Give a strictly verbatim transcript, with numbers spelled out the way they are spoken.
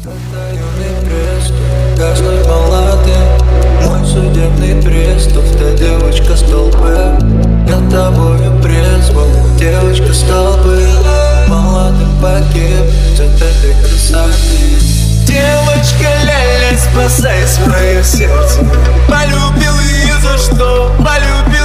Это юный преступ, каждый молодым. Мой судебный приступ, ты девочка столбы. Я тобою призвал, девочка столбы. Молодым погиб, от этой красоты. Девочка ля-ля, спасай свое сердце. Полюбил ее за что? Полюбил